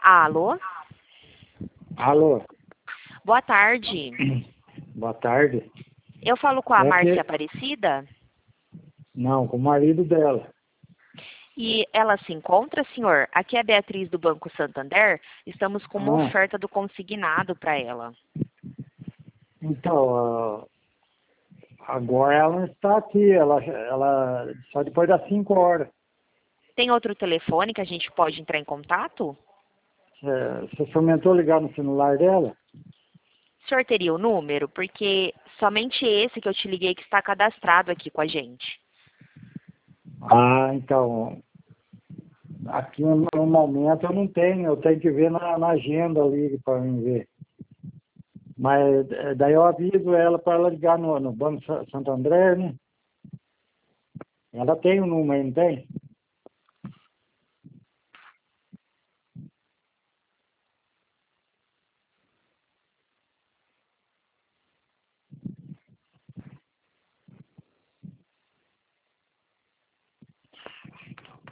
Alô? Alô, Boa tarde. boa tarde. Eu falo com a É que- Márcia Aparecida Não, com o marido dela. e ela se encontra, senhor? Aqui é a Beatriz do Banco Santander. Estamos com uma Ah. oferta do consignado para ela. Então, agora ela não está aqui, ela só depois das 5 horas. Tem outro telefone que a gente pode entrar em contato? Você experimentou ligar no celular dela? O senhor teria o número? Porque somente esse que eu te liguei que está cadastrado aqui com a gente. Ah, então, aqui no momento eu não tenho, eu tenho que ver na agenda ali para mim ver. Mas daí eu aviso ela para ela ligar no Banco Santo André, né? Ela tem o número, não tem?